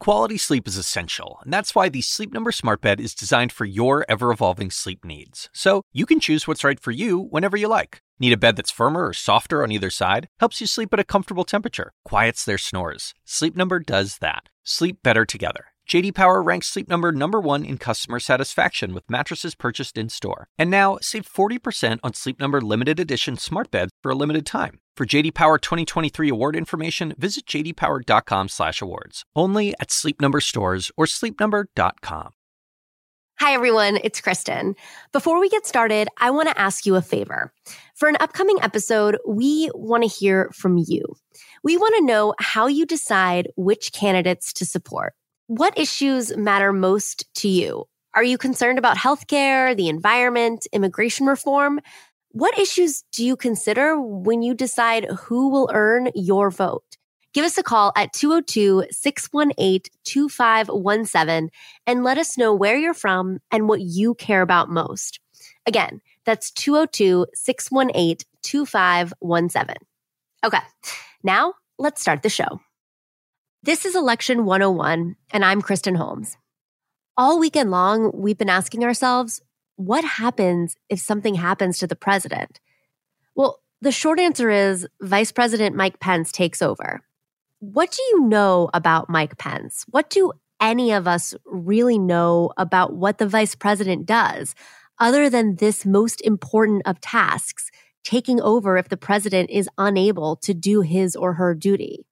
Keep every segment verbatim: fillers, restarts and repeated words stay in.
Quality sleep is essential, and that's why the Sleep Number Smart Bed is designed for your ever-evolving sleep needs. So you can choose what's right for you whenever you like. Need a bed that's firmer or softer on either side? Helps you sleep at a comfortable temperature. Quiets their snores. Sleep Number does that. Sleep better together. J D Power ranks Sleep Number number one in customer satisfaction with mattresses purchased in-store. And now, save forty percent on Sleep Number limited edition smart beds for a limited time. For J D Power twenty twenty-three award information, visit j d power dot com slash awards. Only at Sleep Number stores or sleep number dot com. Hi, everyone. It's Kristen. Before we get started, I want to ask you a favor. For an upcoming episode, we want to hear from you. We want to know how you decide which candidates to support. What issues matter most to you? Are you concerned about healthcare, the environment, immigration reform? What issues do you consider when you decide who will earn your vote? Give us a call at two oh two, six one eight, two five one seven and let us know where you're from and what you care about most. Again, that's two oh two, six one eight, two five one seven. Okay, now let's start the show. This is Election one oh one, and I'm Kristen Holmes. All weekend long, we've been asking ourselves, what happens if something happens to the president? Well, the short answer is Vice President Mike Pence takes over. What do you know about Mike Pence? What do any of us really know about what the vice president does, other than this most important of tasks, taking over if the president is unable to do his or her duty?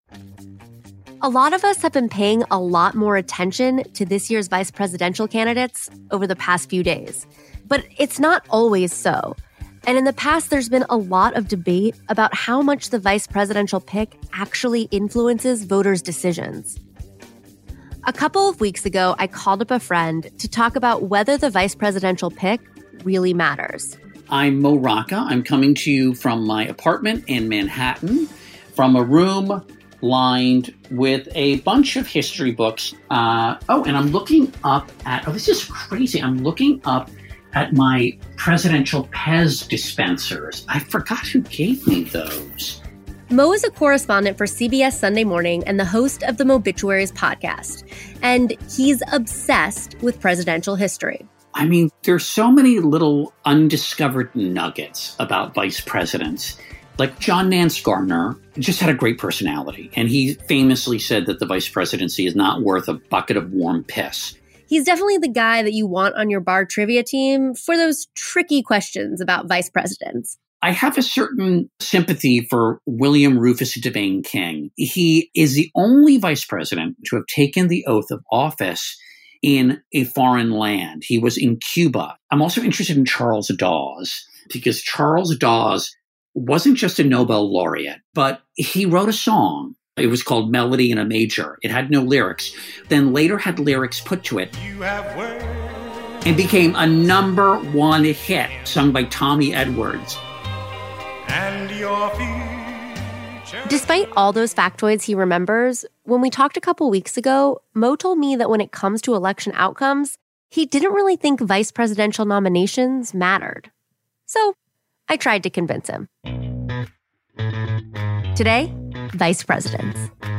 A lot of us have been paying a lot more attention to this year's vice presidential candidates over the past few days. But it's not always so. And in the past, there's been a lot of debate about how much the vice presidential pick actually influences voters' decisions. A couple of weeks ago, I called up a friend to talk about whether the vice presidential pick really matters. I'm Mo Rocca. I'm coming to you from my apartment in Manhattan, from a room lined with a bunch of history books. Uh, oh, and I'm looking up at, oh, this is crazy. I'm looking up at my presidential Pez dispensers. I forgot who gave me those. Mo is a correspondent for C B S Sunday Morning and the host of the Mobituaries podcast. And he's obsessed with presidential history. I mean, there's so many little undiscovered nuggets about vice presidents. Like John Nance Garner just had a great personality, and he famously said that the vice presidency is not worth a bucket of warm piss. He's definitely the guy that you want on your bar trivia team for those tricky questions about vice presidents. I have a certain sympathy for William Rufus Devane King. He is the only vice president to have taken the oath of office in a foreign land. He was in Cuba. I'm also interested in Charles Dawes, because Charles Dawes wasn't just a Nobel laureate, but he wrote a song. It was called Melody in a Major. It had no lyrics. Then later had lyrics put to it. You have words. And became a number one hit, sung by Tommy Edwards. And your future. Despite all those factoids he remembers, when we talked a couple weeks ago, Mo told me that when it comes to election outcomes, he didn't really think vice presidential nominations mattered. So I tried to convince him. Today, vice presidents.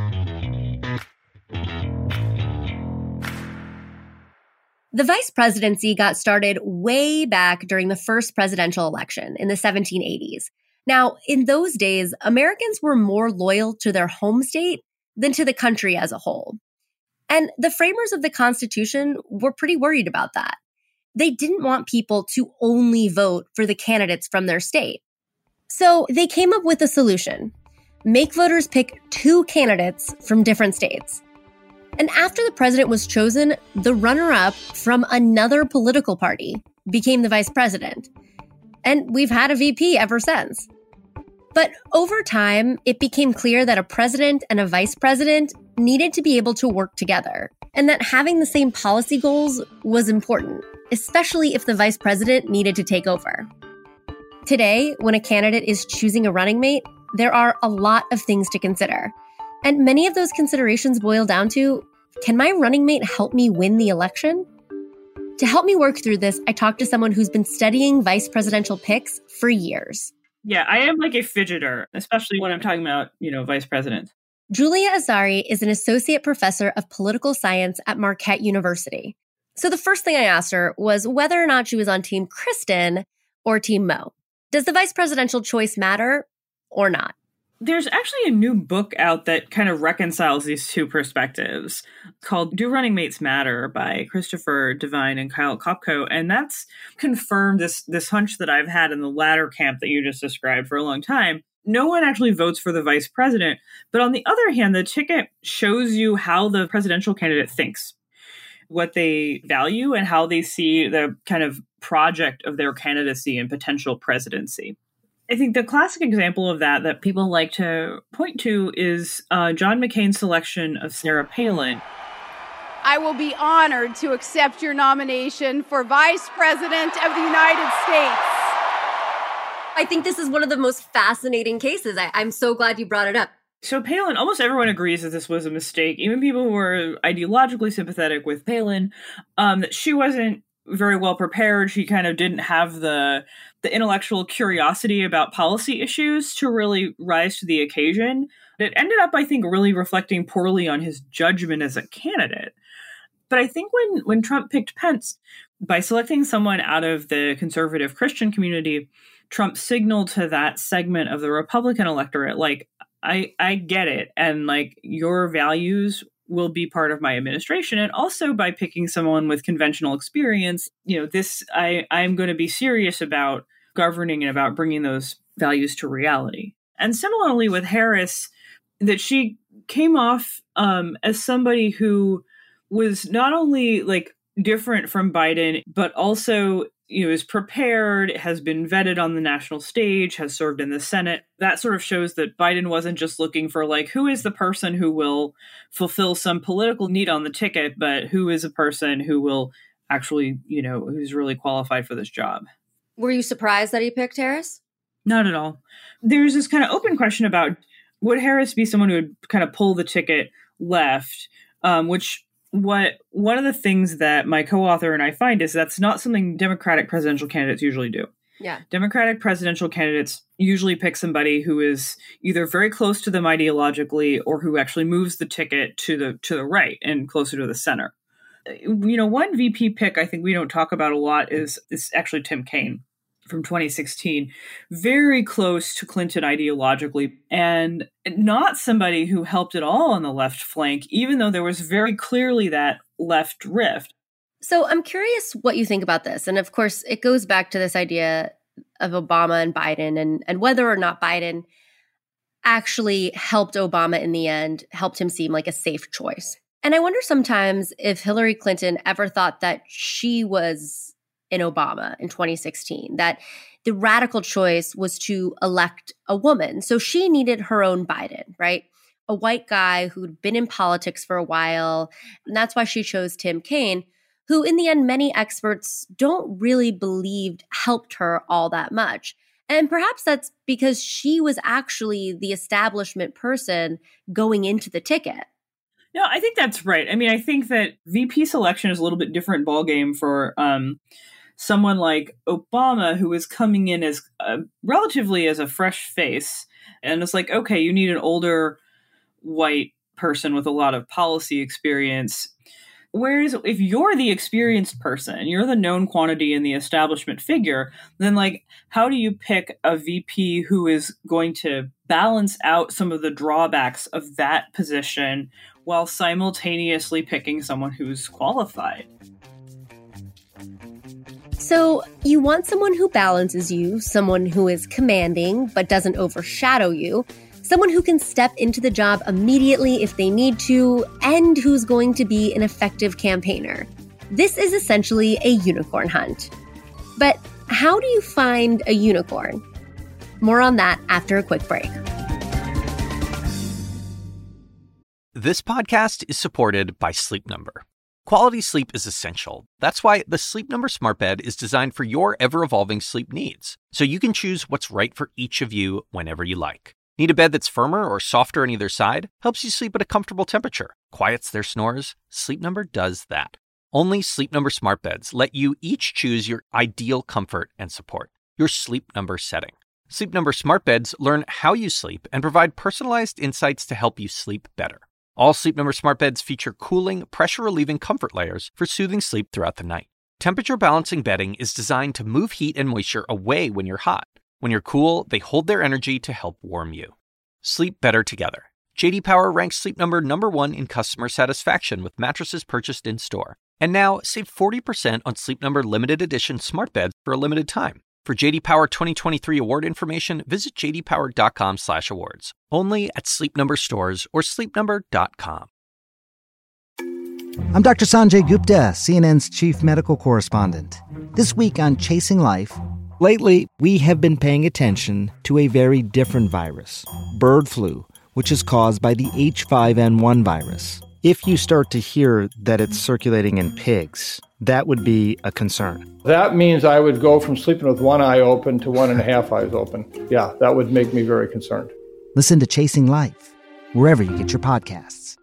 The vice presidency got started way back during the first presidential election in the seventeen eighties. Now, in those days, Americans were more loyal to their home state than to the country as a whole. And the framers of the Constitution were pretty worried about that. They didn't want people to only vote for the candidates from their state. So they came up with a solution. Make voters pick two candidates from different states. And after the president was chosen, the runner-up from another political party became the vice president. And we've had a V P ever since. But over time, it became clear that a president and a vice president needed to be able to work together, and that having the same policy goals was important, especially if the vice president needed to take over. Today, when a candidate is choosing a running mate, there are a lot of things to consider. And many of those considerations boil down to, can my running mate help me win the election? To help me work through this, I talked to someone who's been studying vice presidential picks for years. Yeah, I am like a fidgeter, especially when I'm talking about, you know, vice presidents. Julia Azari is an associate professor of political science at Marquette University. So the first thing I asked her was whether or not she was on Team Kristen or Team Mo. Does the vice presidential choice matter or not? There's actually a new book out that kind of reconciles these two perspectives called Do Running Mates Matter by Christopher Devine and Kyle Kopko. And that's confirmed this, this hunch that I've had in the latter camp that you just described for a long time. No one actually votes for the vice president. But on the other hand, the ticket shows you how the presidential candidate thinks, what they value, and how they see the kind of project of their candidacy and potential presidency. I think the classic example of that that people like to point to is uh, John McCain's selection of Sarah Palin. I will be honored to accept your nomination for Vice President of the United States. I think this is one of the most fascinating cases. I, I'm so glad you brought it up. So Palin, almost everyone agrees that this was a mistake. Even people who were ideologically sympathetic with Palin, um, that she wasn't very well prepared. She kind of didn't have the the intellectual curiosity about policy issues to really rise to the occasion. It ended up, I think, really reflecting poorly on his judgment as a candidate. But I think when, when Trump picked Pence, by selecting someone out of the conservative Christian community, Trump signaled to that segment of the Republican electorate, like, I, I get it. And like, your values will be part of my administration. And also by picking someone with conventional experience, you know, this, I, I'm going to be serious about governing and about bringing those values to reality. And similarly with Harris, that she came off um, as somebody who was not only like different from Biden, but also, you know, is prepared, has been vetted on the national stage, has served in the Senate. That sort of shows that Biden wasn't just looking for like, who is the person who will fulfill some political need on the ticket, but who is a person who will actually, you know, who's really qualified for this job. Were you surprised that he picked Harris? Not at all. There's this kind of open question about, would Harris be someone who would kind of pull the ticket left, um, which What one of the things that my co-author and I find is that's not something Democratic presidential candidates usually do. Yeah. Democratic presidential candidates usually pick somebody who is either very close to them ideologically or who actually moves the ticket to the to the right and closer to the center. You know, one V P pick I think we don't talk about a lot is is actually Tim Kaine from twenty sixteen, very close to Clinton ideologically, and not somebody who helped at all on the left flank, even though there was very clearly that left rift. So I'm curious what you think about this. And of course, it goes back to this idea of Obama and Biden and, and whether or not Biden actually helped Obama in the end, helped him seem like a safe choice. And I wonder sometimes if Hillary Clinton ever thought that she was in Obama in twenty sixteen, that the radical choice was to elect a woman. So she needed her own Biden, right? A white guy who'd been in politics for a while. And that's why she chose Tim Kaine, who in the end, many experts don't really believe helped her all that much. And perhaps that's because she was actually the establishment person going into the ticket. No, I think that's right. I mean, I think that V P selection is a little bit different ballgame for um, someone like Obama, who is coming in as uh, relatively as a fresh face. And it's like, okay, you need an older white person with a lot of policy experience. Whereas if you're the experienced person, you're the known quantity in the establishment figure, then like, how do you pick a V P who is going to balance out some of the drawbacks of that position while simultaneously picking someone who's qualified? So you want someone who balances you, someone who is commanding but doesn't overshadow you, someone who can step into the job immediately if they need to, and who's going to be an effective campaigner. This is essentially a unicorn hunt. But how do you find a unicorn? More on that after a quick break. This podcast is supported by Sleep Number. Quality sleep is essential. That's why the Sleep Number Smart Bed is designed for your ever-evolving sleep needs, so you can choose what's right for each of you whenever you like. Need a bed that's firmer or softer on either side? Helps you sleep at a comfortable temperature. Quiets their snores? Sleep Number does that. Only Sleep Number Smart Beds let you each choose your ideal comfort and support, your Sleep Number setting. Sleep Number smart beds learn how you sleep and provide personalized insights to help you sleep better. All Sleep Number smart beds feature cooling, pressure-relieving comfort layers for soothing sleep throughout the night. Temperature-balancing bedding is designed to move heat and moisture away when you're hot. When you're cool, they hold their energy to help warm you. Sleep better together. J D Power ranks Sleep Number number one in customer satisfaction with mattresses purchased in-store. And now, save forty percent on Sleep Number limited edition smart beds for a limited time. For J D Power twenty twenty-three award information, visit j d power dot com slash awards. Only at Sleep Number stores or sleep number dot com. I'm Doctor Sanjay Gupta, C N N's chief medical correspondent. This week on Chasing Life, lately we have been paying attention to a very different virus, bird flu, which is caused by the H five N one virus. If you start to hear that it's circulating in pigs, that would be a concern. That means I would go from sleeping with one eye open to one and a half eyes open. Yeah, that would make me very concerned. Listen to Chasing Life, wherever you get your podcasts.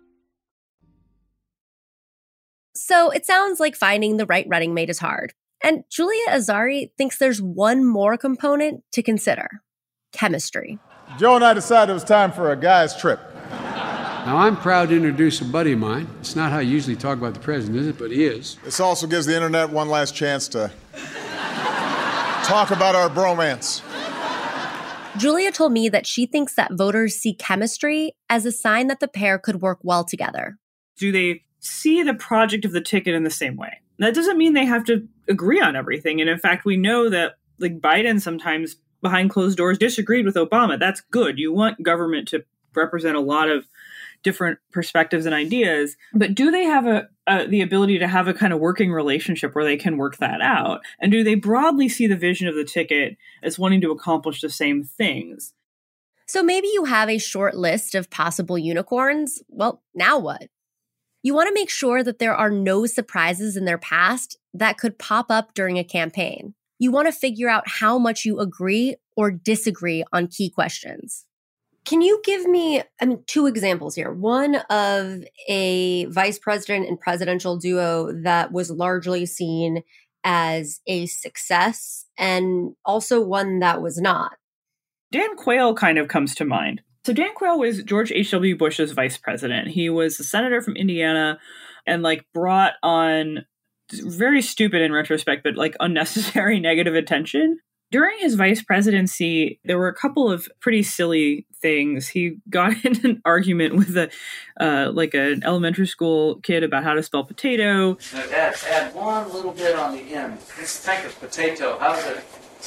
So it sounds like finding the right running mate is hard. And Julia Azari thinks there's one more component to consider: chemistry. Joe and I decided it was time for a guy's trip. Now, I'm proud to introduce a buddy of mine. It's not how you usually talk about the president, is it? But he is. This also gives the internet one last chance to talk about our bromance. Julia told me that she thinks that voters see chemistry as a sign that the pair could work well together. Do they see the project of the ticket in the same way? That doesn't mean they have to agree on everything. And in fact, we know that like Biden sometimes behind closed doors disagreed with Obama. That's good. You want government to represent a lot of different perspectives and ideas, but do they have a, a the ability to have a kind of working relationship where they can work that out? And do they broadly see the vision of the ticket as wanting to accomplish the same things? So maybe you have a short list of possible unicorns. Well, now what? You want to make sure that there are no surprises in their past that could pop up during a campaign. You want to figure out how much you agree or disagree on key questions. Can you give me, I mean, two examples here? One of a vice president and presidential duo that was largely seen as a success, and also one that was not. Dan Quayle kind of comes to mind. So Dan Quayle was George H W. Bush's vice president. He was a senator from Indiana and like brought on very stupid in retrospect, but like unnecessary negative attention. During his vice presidency, there were a couple of pretty silly things. He got in an argument with a uh, like an elementary school kid about how to spell potato. Now add, add one little bit on the end. Let's think of potato. How's it?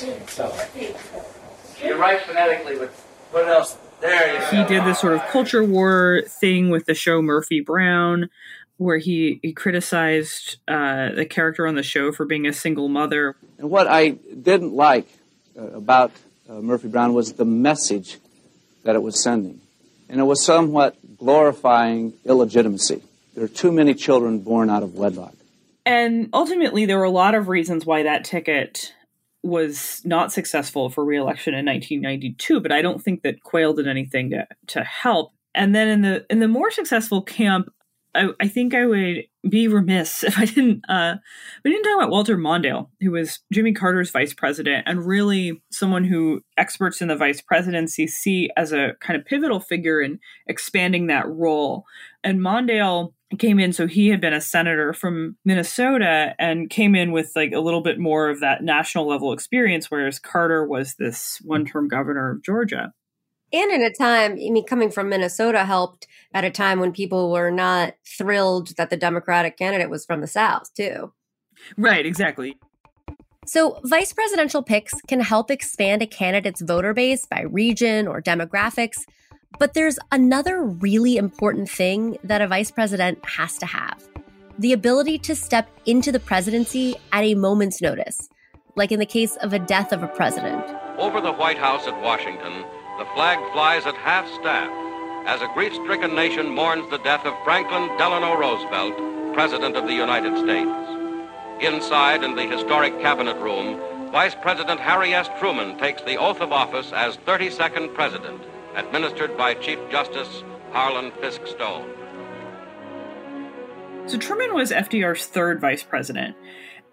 You're right phonetically, but what else? There you He go. did this sort of culture war thing with the show Murphy Brown, where he, he criticized uh, the character on the show for being a single mother. And what I didn't like uh, about uh, Murphy Brown was the message that it was sending. And it was somewhat glorifying illegitimacy. There are too many children born out of wedlock. And ultimately, there were a lot of reasons why that ticket was not successful for re-election in nineteen ninety-two, but I don't think that Quayle did anything to, to help. And then in the in the more successful camp, I, I think I would be remiss if I didn't uh, we didn't talk about Walter Mondale, who was Jimmy Carter's vice president and really someone who experts in the vice presidency see as a kind of pivotal figure in expanding that role. And Mondale came in, so he had been a senator from Minnesota and came in with like a little bit more of that national level experience, whereas Carter was this one-term governor of Georgia. And at a time, I mean, coming from Minnesota helped at a time when people were not thrilled that the Democratic candidate was from the South, too. Right, exactly. So vice presidential picks can help expand a candidate's voter base by region or demographics. But there's another really important thing that a vice president has to have: the ability to step into the presidency at a moment's notice, like in the case of a death of a president. Over the White House at Washington, the flag flies at half-staff as a grief-stricken nation mourns the death of Franklin Delano Roosevelt, President of the United States. Inside, in the historic cabinet room, Vice President Harry S. Truman takes the oath of office as thirty-second President, administered by Chief Justice Harlan Fiske Stone. So Truman was F D R's third vice president.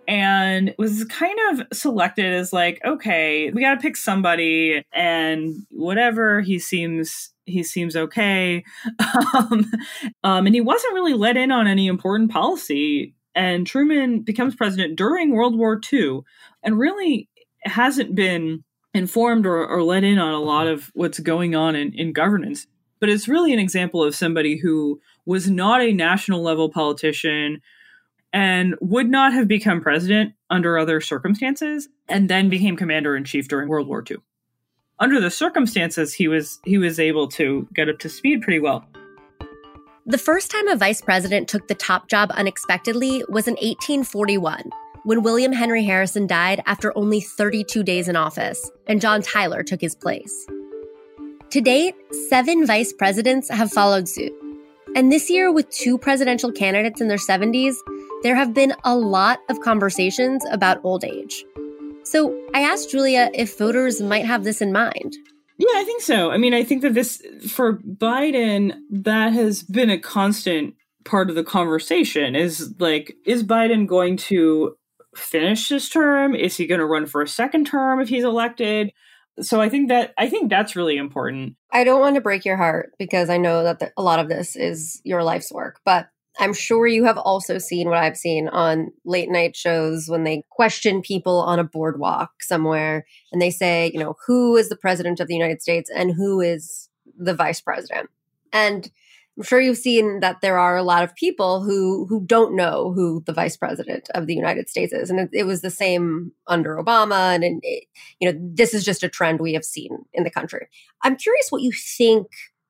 and was kind of selected as like, okay, we got to pick somebody, and whatever, he seems he seems okay. um, um, and he wasn't really let in on any important policy. And Truman becomes president during World War Two and really hasn't been informed or, or let in on a lot of what's going on in, in governance. But it's really an example of somebody who was not a national level politician and would not have become president under other circumstances, and then became commander in chief during World War Two. Under the circumstances, he was he was able to get up to speed pretty well. The first time a vice president took the top job unexpectedly was in eighteen forty-one, when William Henry Harrison died after only thirty-two days in office, and John Tyler took his place. To date, seven vice presidents have followed suit. And this year, with two presidential candidates in their seventies, there have been a lot of conversations about old age. So I asked Julia if voters might have this in mind. Yeah, I think so. I mean, I think that this, for Biden, that has been a constant part of the conversation is like, is Biden going to finish his term? Is he going to run for a second term if he's elected? So I think that I think that's really important. I don't want to break your heart because I know that the, a lot of this is your life's work, but I'm sure you have also seen what I've seen on late night shows when they question people on a boardwalk somewhere and they say, you know, who is the president of the United States and who is the vice president? And I'm sure you've seen that there are a lot of people who who don't know who the vice president of the United States is. And it, it was the same under Obama. And, and it, you know, this is just a trend we have seen in the country. I'm curious what you think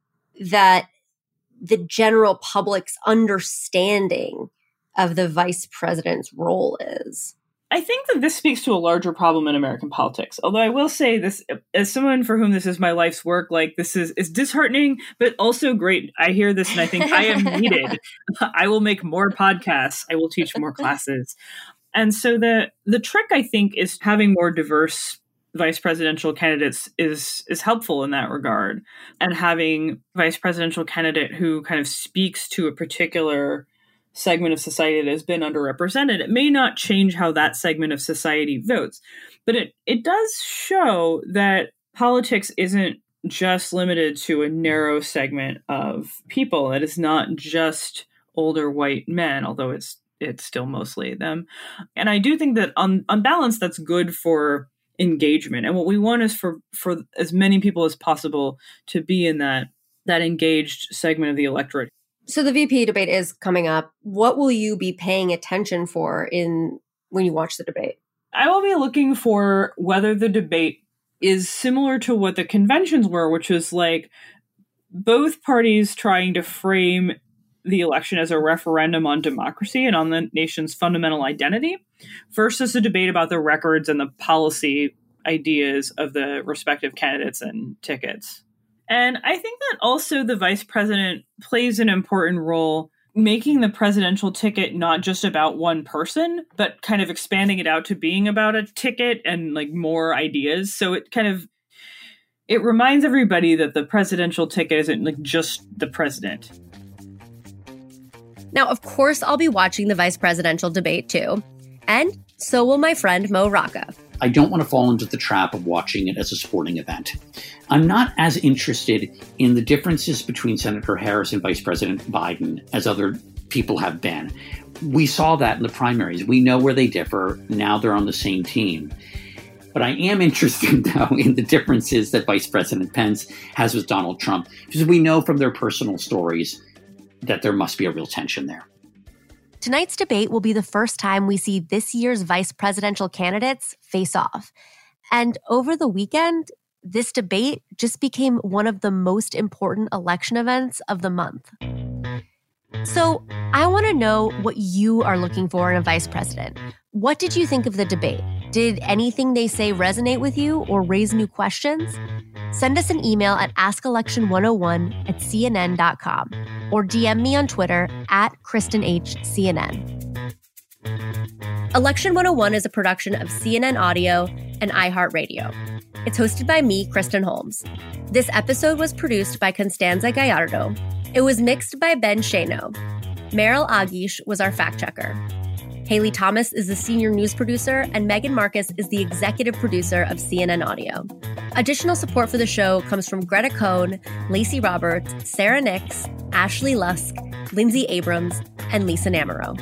that the general public's understanding of the vice president's role is. I think that this speaks to a larger problem in American politics. Although I will say this, as someone for whom this is my life's work, like this is, is disheartening, but also great. I hear this and I think I am needed. I will make more podcasts. I will teach more classes. And so the the trick, I think, is having more diverse vice presidential candidates is is helpful in that regard. And having vice presidential candidate who kind of speaks to a particular segment of society that has been underrepresented. It may not change how that segment of society votes, but it, it does show that politics isn't just limited to a narrow segment of people. It is not just older white men, although it's it's still mostly them. And I do think that on, on balance, that's good for engagement. And what we want is for, for as many people as possible to be in that, that engaged segment of the electorate. So the V P debate is coming up. What will you be paying attention for in when you watch the debate? I will be looking for whether the debate is similar to what the conventions were, which was like both parties trying to frame the election as a referendum on democracy and on the nation's fundamental identity versus a debate about the records and the policy ideas of the respective candidates and tickets. And I think that also the vice president plays an important role making the presidential ticket not just about one person, but kind of expanding it out to being about a ticket and like more ideas. So it kind of, it reminds everybody that the presidential ticket isn't like just the president. Now, of course, I'll be watching the vice presidential debate too. And so will my friend Mo Rocca. I don't want to fall into the trap of watching it as a sporting event. I'm not as interested in the differences between Senator Harris and Vice President Biden as other people have been. We saw that in the primaries. We know where they differ. Now they're on the same team. But I am interested, though, in the differences that Vice President Pence has with Donald Trump, because we know from their personal stories that there must be a real tension there. Tonight's debate will be the first time we see this year's vice presidential candidates face off. And over the weekend, this debate just became one of the most important election events of the month. So I want to know what you are looking for in a vice president. What did you think of the debate? Did anything they say resonate with you or raise new questions? Send us an email at ask election one oh one at c n n dot com or D M me on Twitter at Kristen H C N N. Election one oh one is a production of C N N Audio and iHeartRadio. It's hosted by me, Kristen Holmes. This episode was produced by Constanza Gallardo. It was mixed by Ben Shano. Meryl Agish was our fact checker. Haley Thomas is the senior news producer, and Megan Marcus is the executive producer of C N N Audio. Additional support for the show comes from Greta Cohn, Lacey Roberts, Sarah Nix, Ashley Lusk, Lindsay Abrams, and Lisa Namaro.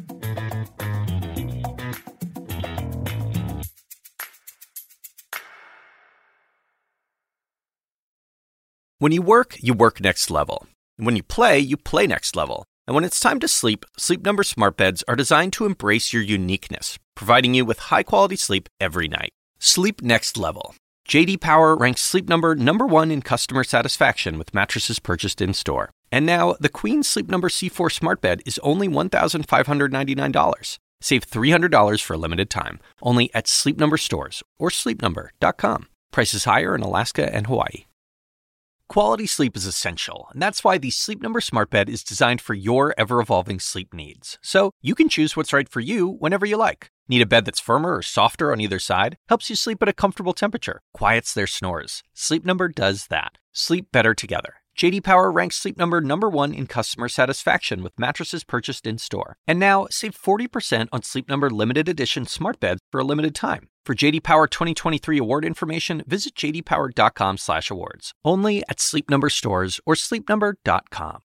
When you work, you work next level. And when you play, you play next level. And when it's time to sleep, Sleep Number smart beds are designed to embrace your uniqueness, providing you with high-quality sleep every night. Sleep next level. J D Power ranks Sleep Number number one in customer satisfaction with mattresses purchased in-store. And now, the Queen Sleep Number C four smart bed is only one thousand five hundred ninety-nine dollars. Save three hundred dollars for a limited time, only at Sleep Number stores or sleep number dot com. Prices higher in Alaska and Hawaii. Quality sleep is essential, and that's why the Sleep Number smart bed is designed for your ever-evolving sleep needs. So you can choose what's right for you whenever you like. Need a bed that's firmer or softer on either side? Helps you sleep at a comfortable temperature. Quiets their snores. Sleep Number does that. Sleep better together. J D Power ranks Sleep Number number one in customer satisfaction with mattresses purchased in-store. And now, save forty percent on Sleep Number limited edition smart beds for a limited time. For J D Power twenty twenty-three award information, visit j d power dot com slash awards. Only at Sleep Number stores or sleep number dot com.